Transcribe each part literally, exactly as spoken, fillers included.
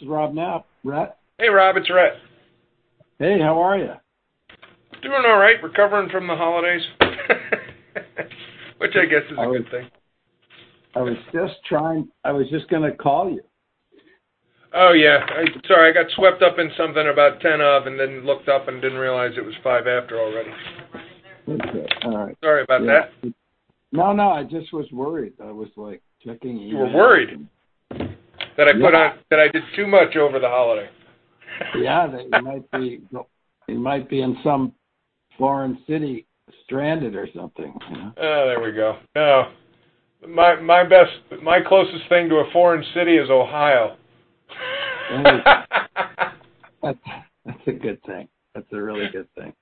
is Rob Knapp. Rhett? Hey, Rob, it's Rhett. Hey, how are you? Doing all right, recovering from the holidays, which I guess is a was, good thing. I was just trying, I was just going to call you. Oh, yeah. I, sorry, I got swept up in something about ten of and then looked up and didn't realize it was five after already. Okay, all right. Sorry about yeah. that. No, no, I just was worried. I was like checking emails. You were worried and, that I put yeah. on, that I did too much over the holiday. Yeah, that you might be, you might be in some foreign city stranded or something. You know? Oh, there we go. No, my my best, my closest thing to a foreign city is Ohio. Hey, that's, that's a good thing. That's a really good thing.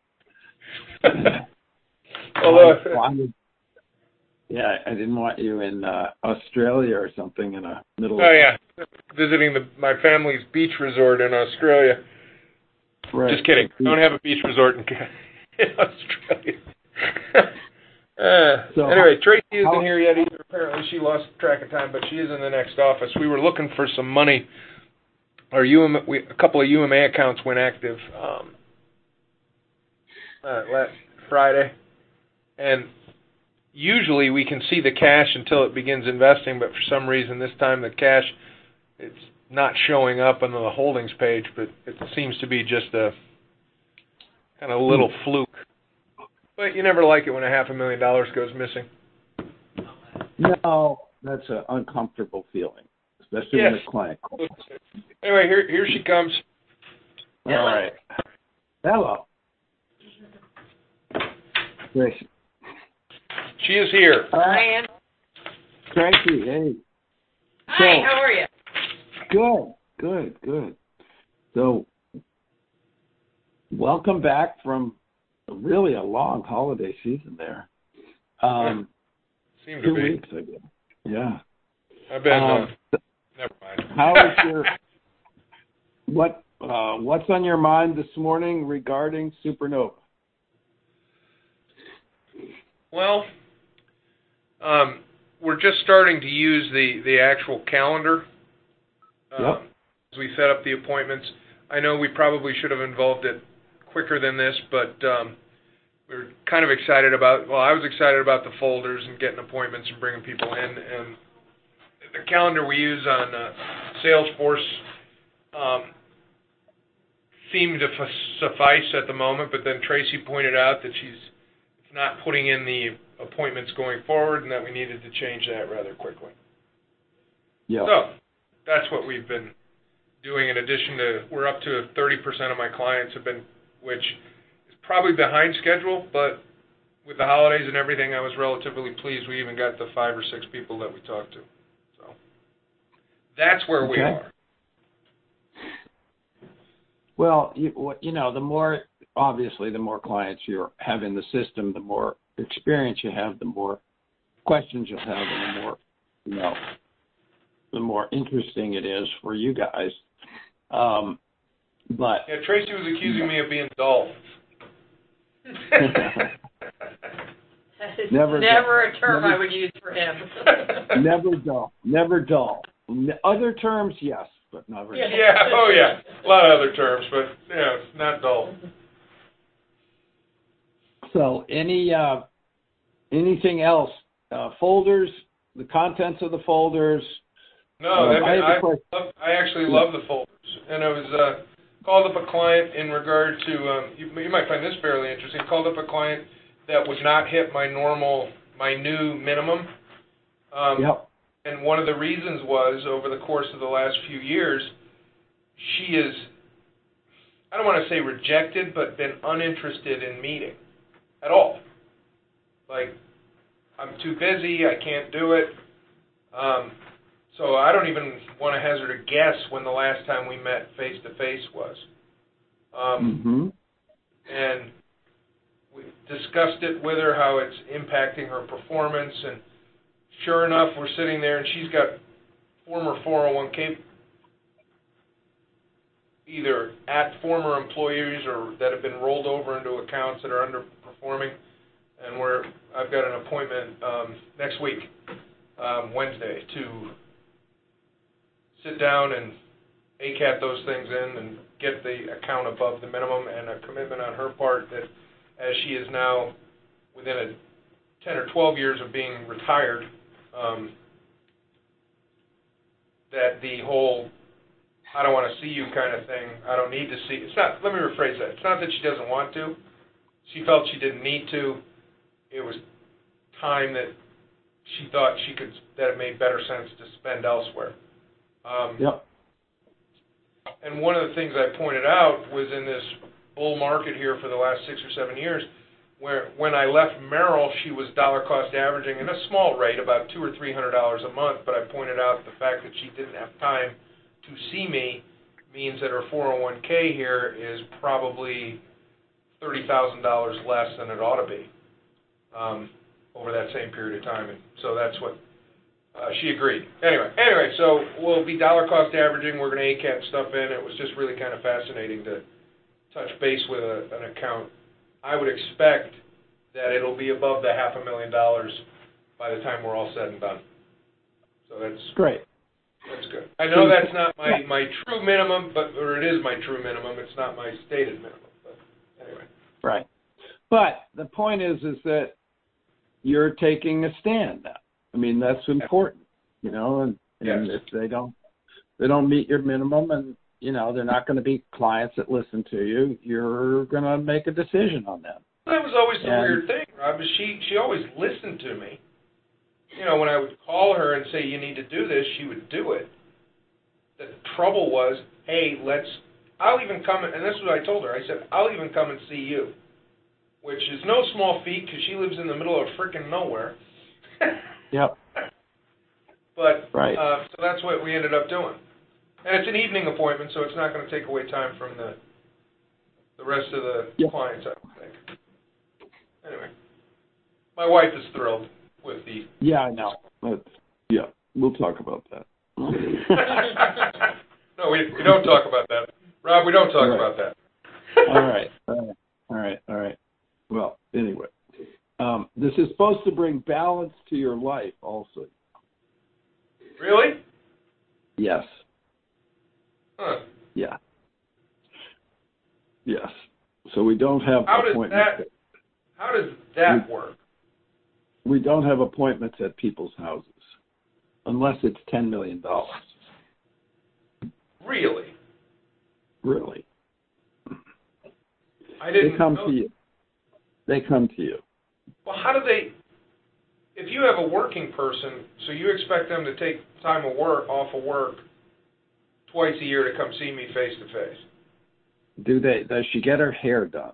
Although, why, why would, yeah, I didn't want you in uh, Australia or something in a middle. Oh of, yeah, visiting the, my family's beach resort in Australia. Right. Just kidding. I don't have a beach resort in, in Australia. uh, so anyway, Tracy isn't how, here yet either. Apparently, she lost track of time, but she is in the next office. We were looking for some money. Our U M, we, a couple of U M A accounts went active um, uh, last Friday, and usually we can see the cash until it begins investing, but for some reason this time the cash, it's not showing up on the holdings page, but it seems to be just a kind of little fluke. But you never like it when a half a million dollars goes missing. No, that's an uncomfortable feeling, especially Yes. when it's client. Anyway, here here she comes. All right. Hello. Tracy. She is here. Hi, Ann. Tracy, hey. Hi, So, how are you? Good, good, good. So, welcome back from really a long holiday season there. Um, yeah, seemed two to be. weeks, I guess. Yeah. I've been. Um, Uh, never mind. How is your what? Uh, what's on your mind this morning regarding Supernova? Well, um, we're just starting to use the the actual calendar. Um, Yep. As we set up the appointments. I know we probably should have involved it quicker than this, but um, we were kind of excited about, well, I was excited about the folders and getting appointments and bringing people in. And the calendar we use on uh, Salesforce um, seemed to f- suffice at the moment, but then Tracy pointed out that she's not putting in the appointments going forward and that we needed to change that rather quickly. Yeah. So that's what we've been doing in addition to, we're up to thirty percent of my clients have been, which is probably behind schedule, but with the holidays and everything, I was relatively pleased. We even got the five or six people that we talked to. So that's where Okay. we are. Well, you, you know, the more, obviously, the more clients you have in the system, the more experience you have, the more questions you'll have, and the more, you know, the more interesting it is for you guys. Um, but Yeah, Tracy was accusing me of being dull. Never never dull. a term Never- I would use for him. never dull, never dull. N- Other terms, yes, but never dull. Yeah, oh yeah, a lot of other terms, but yeah, not dull. So, any uh, anything else? Uh, folders, the contents of the folders. No, Um, that, I have a I, question. love, I actually love the folders, and I was uh, called up a client in regard to. Um, you, you might find this fairly interesting. Called up a client that would not hit my normal, my new minimum. Um, Yep. And one of the reasons was, over the course of the last few years, she is, I don't want to say rejected, but been uninterested in meeting at all. Like, I'm too busy, I can't do it. Um, so I don't even want to hazard a guess when the last time we met face-to-face was. Um, Mm-hmm. And we discussed it with her, how it's impacting her performance, and sure enough, we're sitting there, and she's got former four oh one k, either at former employees or that have been rolled over into accounts that are underperforming, and we're, I've got an appointment um, next week, um, Wednesday, to sit down and A C A T those things in and get the account above the minimum, and a commitment on her part that as she is now within a ten or twelve years of being retired, um, that the whole I don't want to see you kind of thing, I don't need to see, it's not, let me rephrase that, it's not that she doesn't want to, she felt she didn't need to, it was time that she thought she could, that it made better sense to spend elsewhere. Um, Yep. And one of the things I pointed out was in this bull market here for the last six or seven years, where when I left Merrill, she was dollar cost averaging in a small rate, about two or three hundred dollars a month. But I pointed out the fact that she didn't have time to see me means that her four oh one k here is probably thirty thousand dollars less than it ought to be um, over that same period of time. And so that's what uh, she agreed. Anyway, anyway, so we'll be dollar cost averaging. We're going to A C A T stuff in. It was just really kind of fascinating to touch base with a, an account. I would expect that it'll be above the half a million dollars by the time we're all said and done. So that's Great. That's good. I know that's not my, my true minimum, but or it is my true minimum. It's not my stated minimum. But anyway. Right. But the point is, is that you're taking a stand now. I mean, that's important, you know, and, and Yes. if they don't, they don't meet your minimum and, you know, they're not going to be clients that listen to you, you're going to make a decision on them. That was always the And- weird thing, Rob, is she, she always listened to me. You know, when I would call her and say, you need to do this, she would do it. The trouble was, hey, let's, I'll even come, and this is what I told her. I said, I'll even come and see you, which is no small feat because she lives in the middle of frickin' nowhere. Yep. But, Right. uh, so that's what we ended up doing. And it's an evening appointment, so it's not going to take away time from the the rest of the Yep. clients, I don't think. Anyway, my wife is thrilled with the... Yeah, I know. But, yeah, we'll talk about that. No, we, we don't talk about that. Rob, we don't talk Right. about that. All right. All right. All right. All right. Well, anyway, um, this is supposed to bring balance to your life also. Really? Yes. Huh. Yeah. Yes. So we don't have How does appointments. that, how does that work? We don't have appointments at people's houses unless it's ten million dollars. Really? Really. I didn't They come know. to you. They come to you. Well, how do they... If you have a working person, so you expect them to take time of work, off of work, twice a year to come see me face to face. Do they? Does she get her hair done?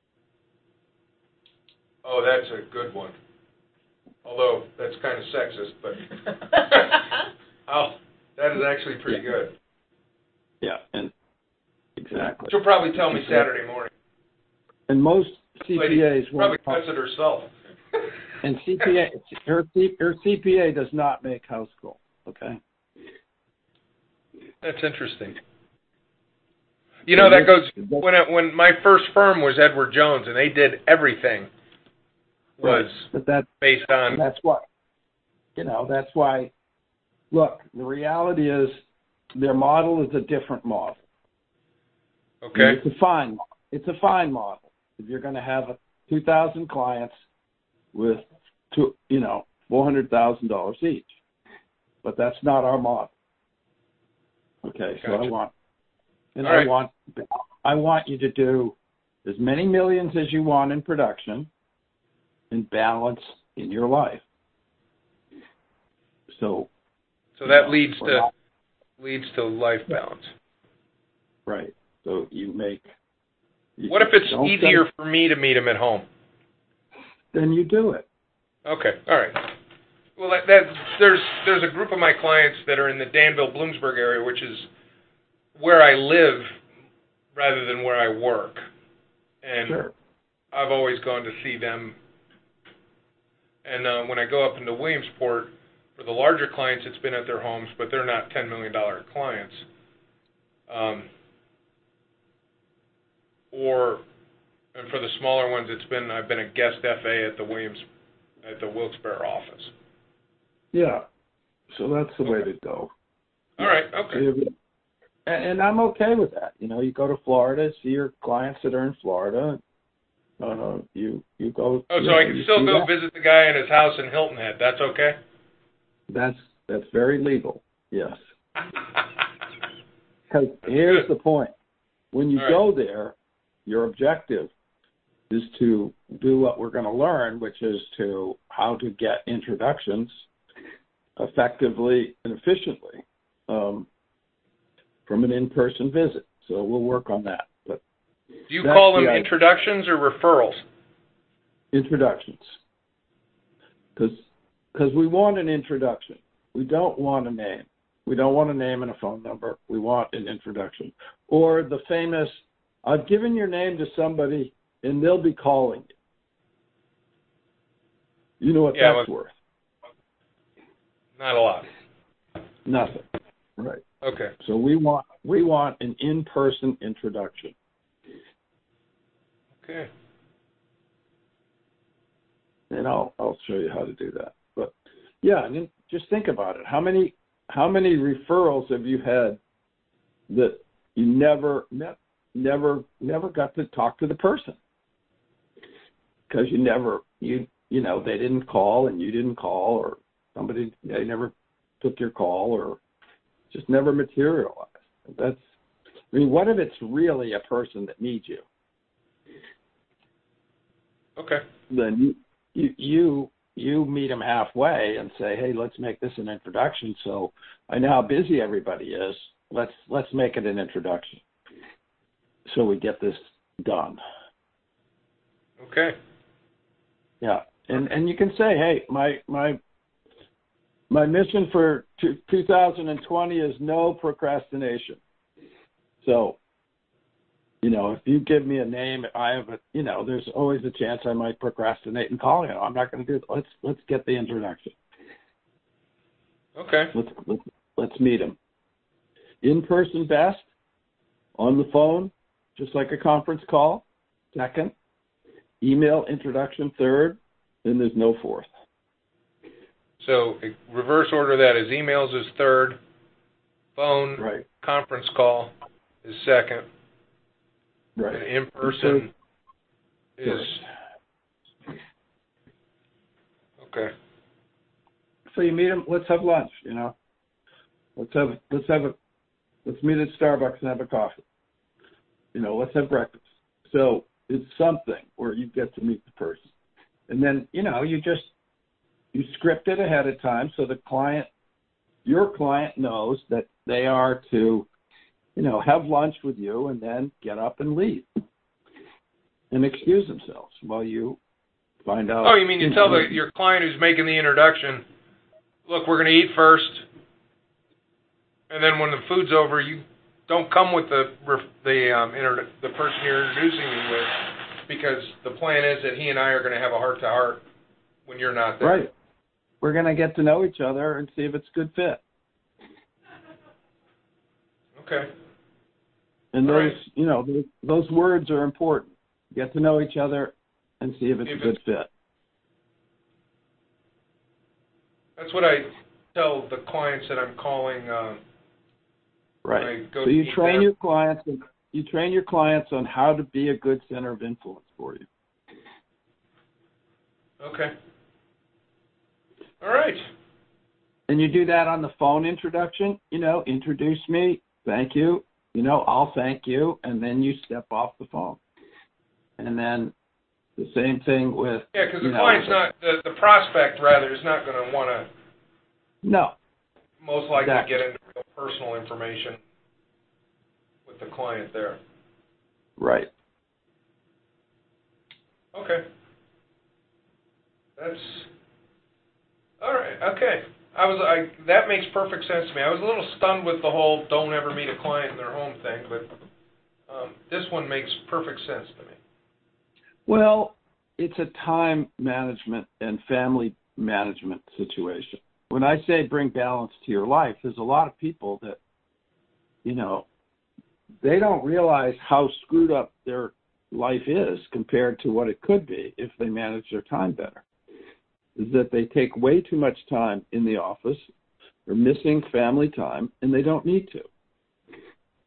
Oh, that's a good one. Although that's kind of sexist, but oh, that is actually pretty Yeah. good. Yeah, and exactly. She'll probably tell me Saturday morning. And most C Lady P As probably won't. cuts it herself. And C P A, her C- her C P A does not make house call. Okay. That's interesting. You know, that goes when it, when my first firm was Edward Jones, and they did everything was But that based on. that's why. You know, that's why. Look, the reality is, their model is a different model. Okay. And it's a fine. It's a fine model. If you're going to have a two thousand clients with two, you know, four hundred thousand dollars each, but that's not our model. Okay, so I Gotcha. want, and All I right. want, I want you to do as many millions as you want in production, and balance in your life. So. So that you know, leads we're to not- leads to life balance. right. So you make. you What if it's don't easier send- for me to meet him at home? Then you do it. Okay, all right. Well, that, that there's there's a group of my clients that are in the Danville, Bloomsburg area, which is where I live rather than where I work, and Sure. I've always gone to see them. And uh, when I go up into Williamsport, for the larger clients, it's been at their homes, but they're not ten million dollar clients. Um, or, and for the smaller ones, it's been I've been a guest F A at the Williams, at the Wilkes-Barre office. Yeah. So that's the way Okay. to go. All right, So okay. you have- and, and I'm okay with that. You know, you go to Florida, see your clients that are in Florida. Uh, you you go. Oh, you so know, I can still go that. visit the guy in his house in Hilton Head. That's okay? That's that's very legal. Yes. Because here's the point: when you All go right. there, your objective is to do what we're going to learn, which is to how to get introductions effectively and efficiently um, from an in-person visit. So we'll work on that. But Do you that's call them the idea. introductions or referrals? Introductions, because we want an introduction. We don't want a name. We don't want a name and a phone number. We want an introduction. Or the famous, I've given your name to somebody and they'll be calling you. You know what Yeah, that's well, worth? Not a lot. Nothing. Right. Okay. So we want we want an in-person introduction. Okay. And I'll I'll show you how to do that. But yeah, and then just think about it. How many how many referrals have you had that you never met, never never got to talk to the person because you never you you know they didn't call and you didn't call, or somebody they never took your call, or just never materialized. That's I mean, what if it's really a person that needs you? Okay. Then you you you you meet them halfway and say, hey, let's make this an introduction. So I know how busy everybody is. Let's let's make it an introduction. So we get this done. Okay. Yeah, and and you can say, hey, my my my mission for two thousand twenty is no procrastination. So, you know, if you give me a name, I have a, you know, there's always a chance I might procrastinate and call you. I'm not going to do it. Let's let's get the introduction. Okay. Let's let's let's meet him. In person best, on the phone, just like a conference call. Second, email introduction third, and there's no fourth. So reverse order that is emails is third, phone, Right. conference call is second, Right. and in person is Correct. okay. So you meet him. Let's have lunch. You know, let's have let's have a let's meet at Starbucks and have a coffee. You know, let's have breakfast. So it's something where you get to meet the person, and then you know you just you script it ahead of time so the client, your client, knows that they are to, you know, have lunch with you and then get up and leave and excuse themselves while you find out. Oh, you mean you tell the, your client who's making the introduction, look, we're going to eat first, and then when the food's over, you don't come with the the um, inter- the person you're introducing me with, because the plan is that he and I are going to have a heart-to-heart when you're not there. Right. We're going to get to know each other and see if it's a good fit. Okay. And All those, right. you know, those, those words are important. Get to know each other and see if it's If a good it's- fit. That's what I tell the clients that I'm calling. Um, when I Right. go So to you meet train them. your clients, and you train your clients on how to be a good center of influence for you. Okay. All right. And you do that on the phone introduction. You know, introduce me, thank you. You know, I'll thank you, and then you step off the phone. And then the same thing with Yeah, because the you know, client's not the the prospect rather is not going to want to no. most likely Exactly. get into real personal information with the client there. Right. Okay. That's all right. Okay. I was I that makes perfect sense to me. I was a little stunned with the whole "don't ever meet a client in their home" thing, but um, this one makes perfect sense to me. Well, it's a time management and family management situation. When I say bring balance to your life, there's a lot of people that, you know, they don't realize how screwed up their life is compared to what it could be if they manage their time better. Is that they take way too much time in the office, they're missing family time, and they don't need to.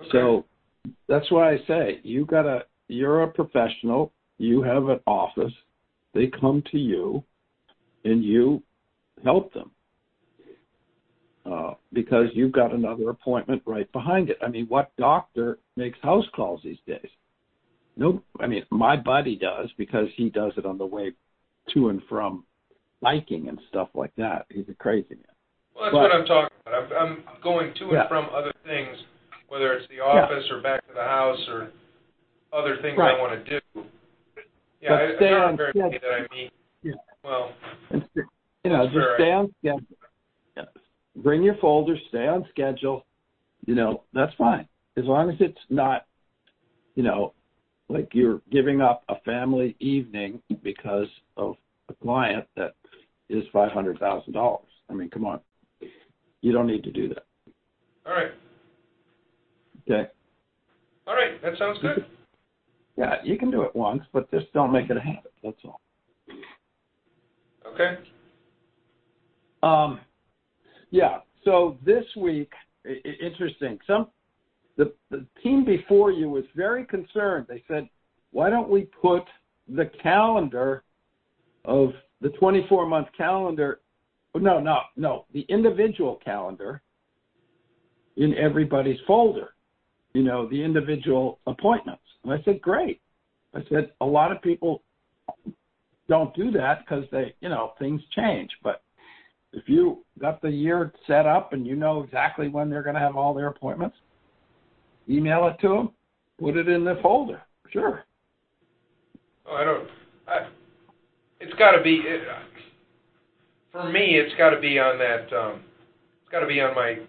So that's why I say you gotta. You're a professional. You have an office. They come to you, and you help them uh, because you've got another appointment right behind it. I mean, what doctor makes house calls these days? No, I mean, my buddy does because he does it on the way to and from biking and stuff like that. He's a crazy man. Well, that's but, what I'm talking about. I'm, I'm going to and yeah. from other things, whether it's the office yeah. or back to the house or other things right. I want to do. Yeah, but I, stay there on are very schedule. many that I meet. Yeah. Well, and, you know, just fair. stay on schedule. Yeah. Bring your folder. Stay on schedule. You know, that's fine as long as it's not, you know, like you're giving up a family evening because of a client that is five hundred thousand dollars. I mean, come on. You don't need to do that. All right. Okay. All right. That sounds good. Yeah, you can do it once, but just don't make it a habit. That's all. Okay. Um, yeah. So this week, I- I- interesting. Some the the team before you was very concerned. They said, "Why don't we put the calendar of the twenty-four month calendar? No, no, no. The individual calendar in everybody's folder. You know, the individual appointments." And I said, "Great." I said, "A lot of people don't do that because they, you know, things change. But if you got the year set up and you know exactly when they're going to have all their appointments, email it to them, put it in the folder. Sure." Oh, I don't. I, it's got to be. It, for me, it's got to be on that. Um, it's got to be on my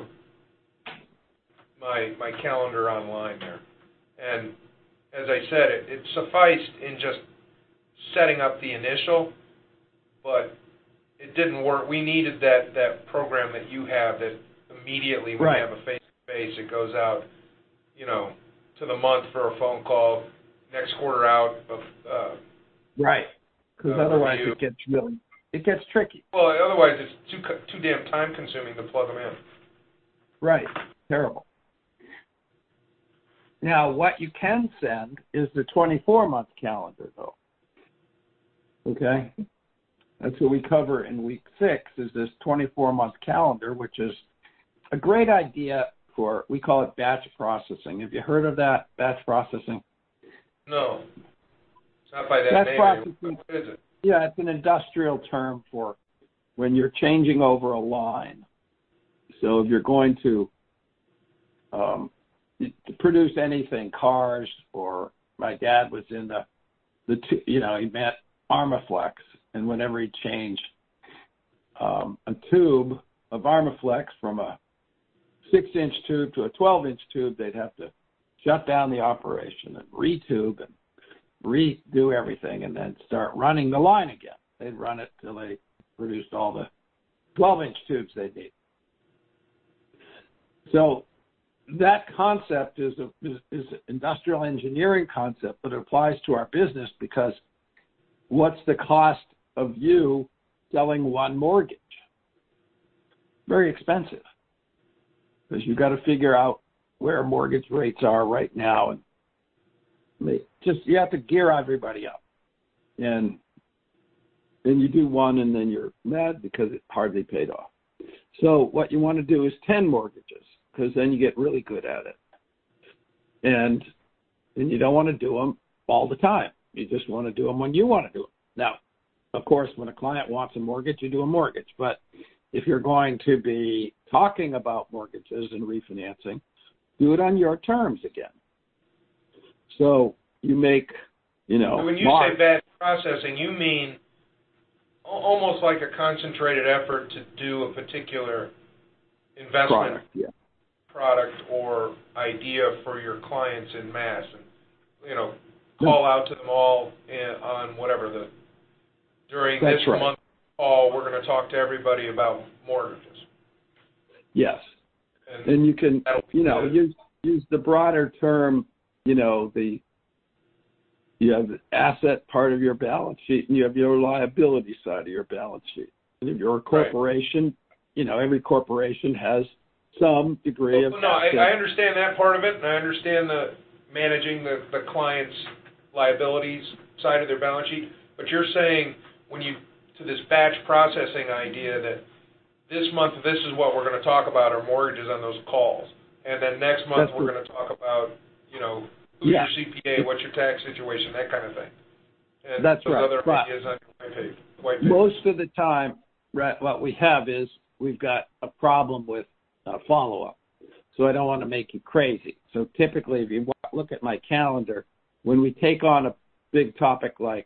my my calendar online there. And as I said, it, it sufficed in just setting up the initial, but it didn't work. We needed that, that program that you have that immediately when right. you have a face-to-face, it goes out, you know, to the month for a phone call, next quarter out. Of, uh, right. Because uh, otherwise review. it gets really, it gets tricky. Well, otherwise it's too too damn time-consuming to plug them in. Right. Terrible. Now, what you can send is the twenty-four month calendar, though. Okay? That's what we cover in week six is this twenty-four month calendar, which is a great idea for, we call it batch processing. Have you heard of that, batch processing? No. It's not by that batch name. processing, what is it? Yeah, it's an industrial term for when you're changing over a line. So if you're going to um, to produce anything, cars, or my dad was in the, the t- you know, he met Armaflex, and whenever he changed um, a tube of Armaflex from a six-inch tube to a twelve-inch tube, they'd have to shut down the operation and retube and redo everything and then start running the line again. They'd run it till they produced all the twelve-inch tubes they need. So that concept is, a, is, is an industrial engineering concept, but it applies to our business because what's the cost of you selling one mortgage? Very expensive because you've got to figure out where mortgage rates are right now, and they just you have to gear everybody up, and then you do one, and then you're mad because it hardly paid off. So what you want to do is ten mortgages, because then you get really good at it, and and you don't want to do them all the time. You just want to do them when you want to do them. Now, of course, when a client wants a mortgage, you do a mortgage. But if you're going to be talking about mortgages and refinancing, do it on your terms again. So you make, you know. So when you Mark, say batch processing, you mean almost like a concentrated effort to do a particular investment product, yeah. product or idea for your clients in mass, and you know, call out to them all in, on whatever the during That's this right. month call, we're going to talk to everybody about mortgages. Yes, and, and you can, you know, good. use use the broader term. You know, the you have the asset part of your balance sheet, and you have your liability side of your balance sheet. And if you're a corporation, right. you know, every corporation has some degree of Well, no, I, I understand that part of it, and I understand the managing the, the client's liabilities side of their balance sheet. But you're saying when you to this batch processing idea that this month this is what we're going to talk about our mortgages on those calls, and then next month That's we're the, going to talk about you know who's yeah. your C P A, what's your tax situation, that kind of thing. And That's those right. other But ideas on your white paper. White paper. most of the time, right, what we have is we've got a problem with uh, follow-up. So I don't want to make you crazy. So typically, if you look at my calendar, when we take on a big topic like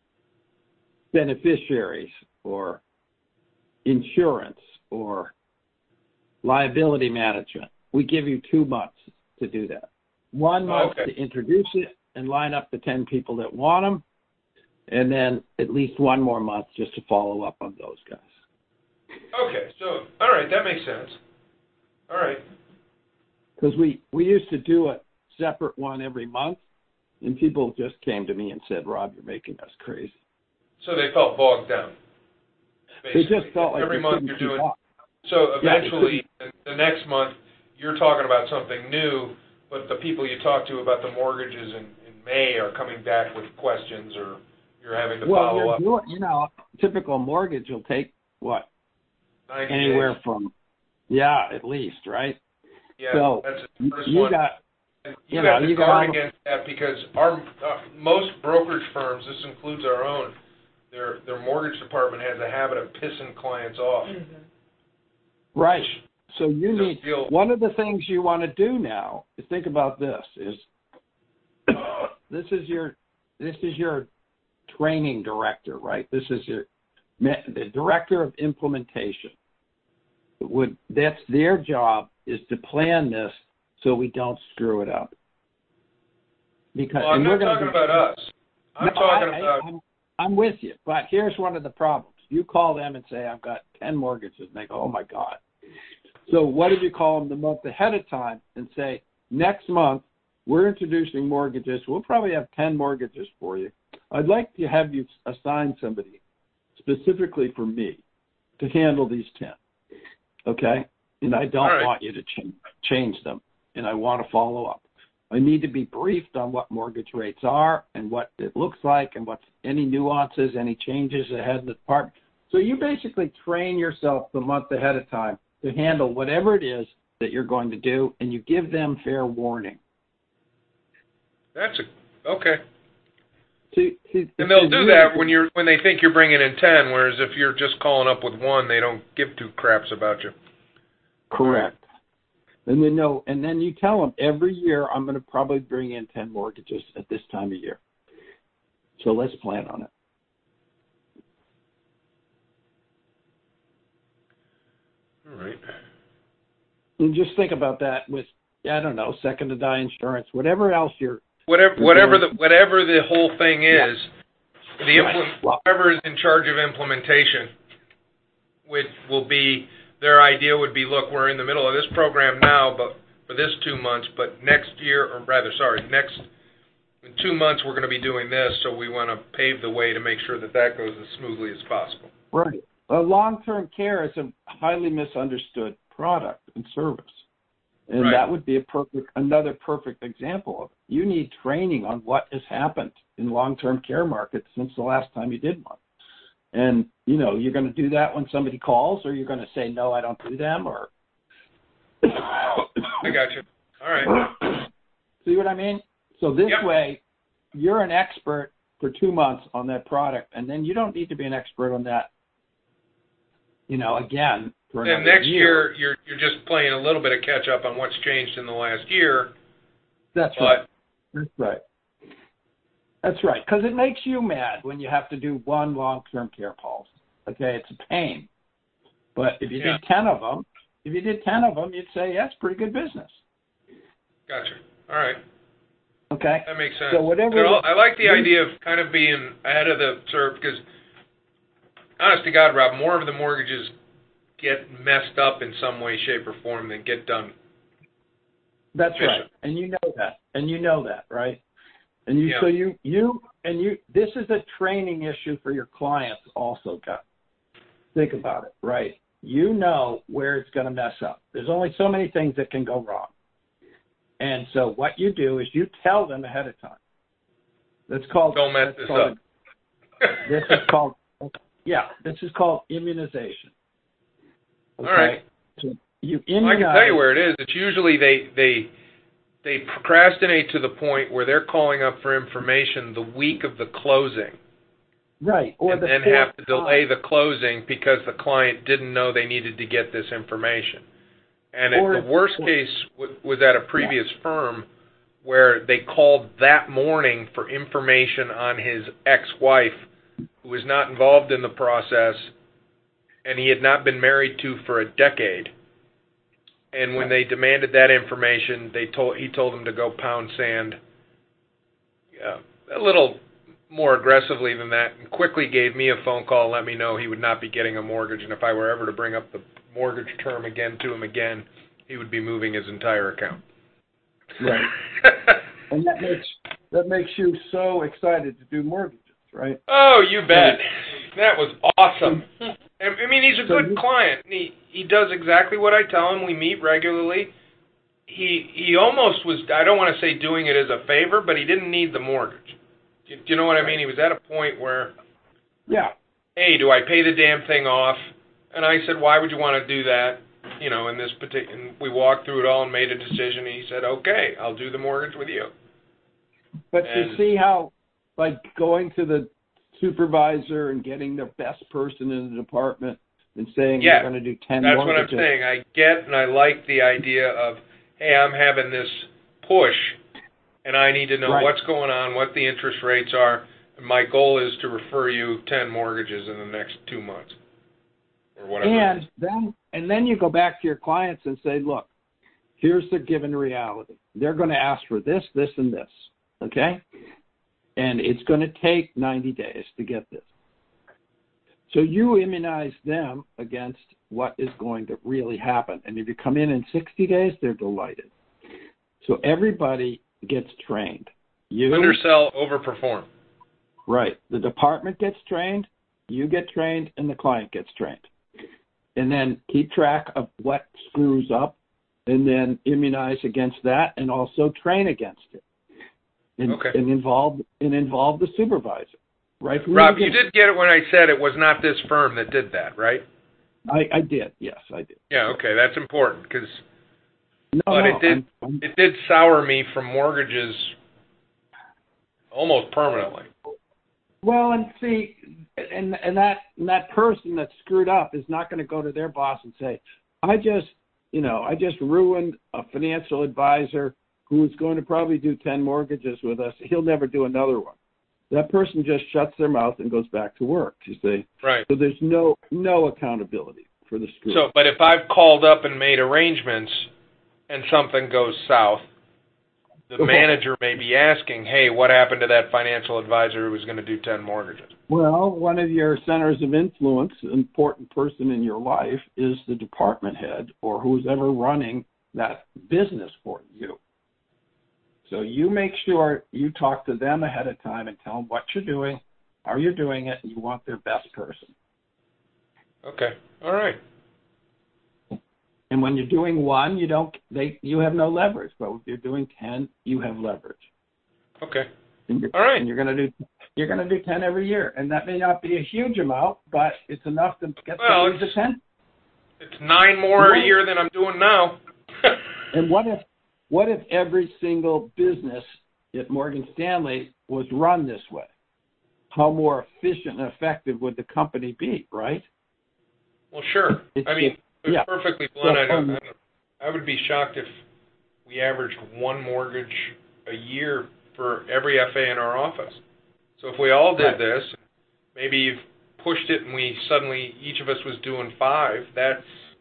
beneficiaries or insurance or liability management, we give you two months to do that. One month okay. to introduce it and line up the ten people that want them, and then at least one more month just to follow up on those guys. Okay, so, all right, that makes sense. All right. Because we, we used to do a separate one every month, and people just came to me and said, Rob, you're making us crazy. So they felt bogged down. Basically. They just felt like every month you're doing. Up. So Yeah, eventually, the next month, you're talking about something new, but the people you talk to about the mortgages in, in May are coming back with questions, or you're having to well, follow you're up. doing, you know, typical mortgage will take, what, anywhere days. from, yeah, at least, right? Yeah, so that's the first you one. got, And you, you, know, have to you guard got, against that because our uh, most brokerage firms, this includes our own, their their mortgage department has a habit of pissing clients off. Mm-hmm. right. So you So need, deal- one of the things you want to do now is think about this, is this is your, this is your training director, right? This is your, the director of implementation. Would, that's their job, is to plan this so we don't screw it up. Because Well, I'm and not we're gonna talking be, about us. I'm no, talking I, about... I, I'm, I'm with you, but here's one of the problems. You call them and say, I've got ten mortgages, and they go, oh, my God. So what if you call them the month ahead of time and say, next month, we're introducing mortgages. We'll probably have ten mortgages for you. I'd like to have you assign somebody specifically for me to handle these ten, okay? And I don't right. want you to change, change them, and I want to follow up. I need to be briefed on what mortgage rates are and what it looks like and what's any nuances, any changes ahead in the department. So you basically train yourself the month ahead of time to handle whatever it is that you're going to do, and you give them fair warning. That's a... Okay. See, see, And they'll see, do really, that when you're when they think you're bringing in ten, whereas if you're just calling up with one, they don't give two craps about you. Correct. And then no, and then you tell them every year I'm going to probably bring in ten mortgages at this time of year. So let's plan on it. All right. And just think about that with, I don't know, second to die insurance, whatever else you're. Whatever, you're whatever the doing. whatever the whole thing is, Yeah. the Right. implement, Well, whoever is in charge of implementation, would will be their idea would be, look, we're in the middle of this program now, but for this two months, but next year, or rather, sorry, next in two months we're going to be doing this, so we want to pave the way to make sure that that goes as smoothly as possible. right. Uh, long-term care is a highly misunderstood product and service. And Right. that would be a perfect, another perfect example of it. You need training on what has happened in long-term care markets since the last time you did one. And, you know, you're going to do that when somebody calls, or you're going to say, no, I don't do them, or... I got you. All right. See what I mean? So this Yep. way, you're an expert for two months on that product, and then you don't need to be an expert on that, you know, again, for another And next year. year, you're you're just playing a little bit of catch up on what's changed in the last year. That's but, right. That's right. That's right. Because it makes you mad when you have to do one long-term care policy. Okay, it's a pain. But if you Yeah. did ten of them, if you did ten of them, you'd say, yeah, it's pretty good business. Gotcha. All right. Okay? That makes sense. So whatever But I'll- the- I like the idea of kind of being ahead of the curve because, honest to God, Rob, more of the mortgages get messed up in some way, shape, or form than get done. That's efficient. right. And you know that. And you know that, right? And you, Yeah. so you, you, and you, this is a training issue for your clients also, guys. Think about it, right? you know where it's going to mess up. There's only so many things that can go wrong. And so what you do is you tell them ahead of time. That's called. Don't mess this called, up. This is called, yeah, this is called immunization. Okay? All right. So you Well, immunize. I can tell you where it is. It's usually they they they procrastinate to the point where they're calling up for information the week of the closing. Right. Or and the then have to delay the closing because the client didn't know they needed to get this information. And it, Or- the worst or- case w- was at a previous firm where they called that morning for information on his ex-wife who was not involved in the process and he had not been married to for a decade. And when they demanded that information, they told he told them to go pound sand uh, a little more aggressively than that, and quickly gave me a phone call and let me know he would not be getting a mortgage, and if I were ever to bring up the mortgage term again to him again, he would be moving his entire account. Right. And that makes that makes you so excited to do mortgages, right? Oh, you bet. That was awesome. I mean, he's a So good you- client. He he does exactly what I tell him. We meet regularly. He he almost was, I don't want to say doing it as a favor, but he didn't need the mortgage. Do you know what I mean? He was at a point where, Yeah. hey, do I pay the damn thing off? And I said, why would you want to do that? You know, in this particular, and we walked through it all and made a decision. And he said, okay, I'll do the mortgage with you. But And- you see how, like, going to the supervisor and getting the best person in the department and saying Yeah, you're going to do ten That's what I'm mortgages. saying. I get and I like the idea of, hey, I'm having this push, and I need to know Right. what's going on, what the interest rates are. And my goal is to refer you ten mortgages in the next two months, or whatever. And then and then you go back to your clients and say, look, here's the given reality. They're going to ask for this, this, and this. Okay? And it's going to take ninety days to get this. So you immunize them against what is going to really happen. And if you come in in sixty days, they're delighted. So everybody gets trained. You, Undersell, overperform. right. The department gets trained, you get trained, and the client gets trained. And then keep track of what screws up, and then immunize against that, and also train against it. And, Okay. and involve and involve the supervisor. Right from the Rob, you beginning. did get it when I said it was not this firm that did that, right? I, I did. Yes, I did. Yeah, okay, that's important because No, but no, it did I'm- I'm- it did sour me from mortgages almost permanently. Well, and see, and and that and that person that screwed up is not going to go to their boss and say, "I just, you know, I just ruined a financial advisor who is going to probably do ten mortgages with us. He'll never do another one." That person just shuts their mouth and goes back to work. You see, Right. so there's no no accountability for the screw. So, but if I've called up and made arrangements and something goes south, the Okay. manager may be asking, hey, what happened to that financial advisor who was going to do ten mortgages? Well, one of your centers of influence, important person in your life, is the department head or who's ever running that business for you. So you make sure you talk to them ahead of time and tell them what you're doing, how you're doing it, and you want their best person. Okay. All right. And when you're doing one, you don't they you have no leverage. But if you're doing ten, you have leverage. Okay. And you're, All right. And you're gonna do you're gonna do ten every year, and that may not be a huge amount, but it's enough to get Well, somebody's it's- attention. It's nine more a Right. year than I'm doing now. And what if what if every single business at Morgan Stanley was run this way? How more efficient and effective would the company be, right? Well, sure. It's I mean, just- to be yeah. perfectly blunt, I, don't, So, um, I, don't, I would be shocked if we averaged one mortgage a year for every F A in our office. So if we all did Right. this, maybe you've pushed it and we suddenly, each of us was doing five, that's,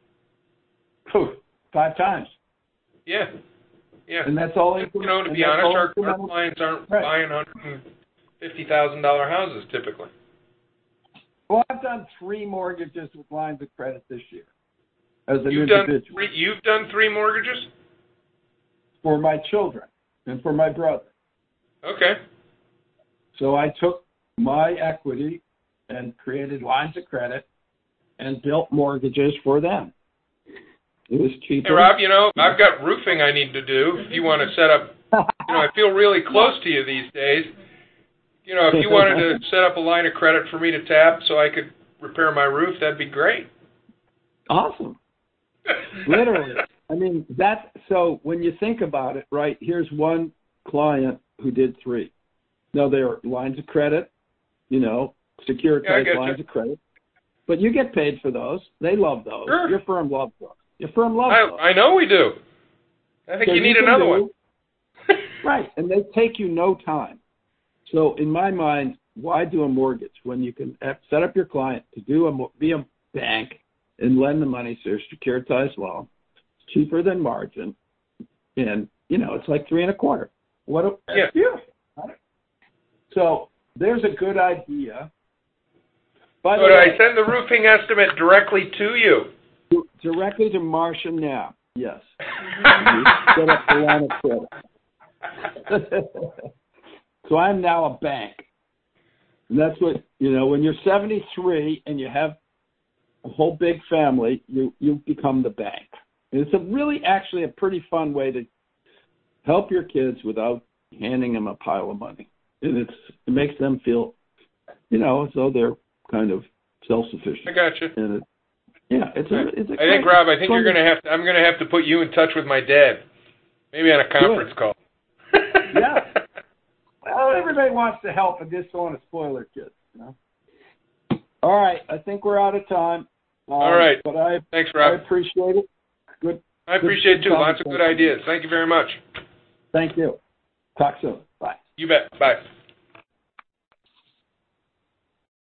Poof, five times. yeah, yeah. And that's all And, you know, to and be that's honest, all our, our incremental- clients aren't Right. buying one hundred fifty thousand dollars houses typically. Well, I've done three mortgages with lines of credit this year as an You've done individual three, you've done three mortgages? for my children and for my brother. Okay. So I took my equity and created lines of credit and built mortgages for them. It was cheaper. Hey, Rob, you know, I've got roofing I need to do. If you want to set up, you know, I feel really close to you these days. You know, if you wanted to set up a line of credit for me to tap so I could repair my roof, that'd be great. Awesome. Literally. I mean, that, so when you think about it, right, here's one client who did three. Now, they're lines of credit, you know, securitized yeah, lines you. of credit. But you get paid for those. They love those. Sure. Your firm loves those. Your firm loves I, those. I know we do. I think So you need you another do, one. Right, and they take you no time. So in my mind, why do a mortgage when you can set up your client to do a, be a bank and lend the money to a securitized loan? It's cheaper than margin, and, you know, it's like three and a quarter. What a, that's yeah. beautiful. Right? So there's a good idea. By So the do way, I send the roofing estimate directly to you? directly to Marcia Knapp, yes. You set up the line of credit. So I'm now a bank. And that's what, you know, when you're seventy-three and you have a whole big family, you, you become the bank. And it's a really actually a pretty fun way to help your kids without handing them a pile of money. And it's it makes them feel, you know, as though they're kind of self-sufficient. I got you. And it, yeah, it's a, it's a I think, Rob, I think you're going to have to, I'm going to have to put you in touch with my dad. Maybe on a conference Good. call. Yeah. Well, everybody wants to help and just don't want to spoil their kids, you know. All right, I think we're out of time. Um, All right. But I, Thanks, Rob. I appreciate it. Good. I appreciate it, good too. Lots of good ideas. Thank you very much. Thank you. Talk soon. Bye. You bet. Bye.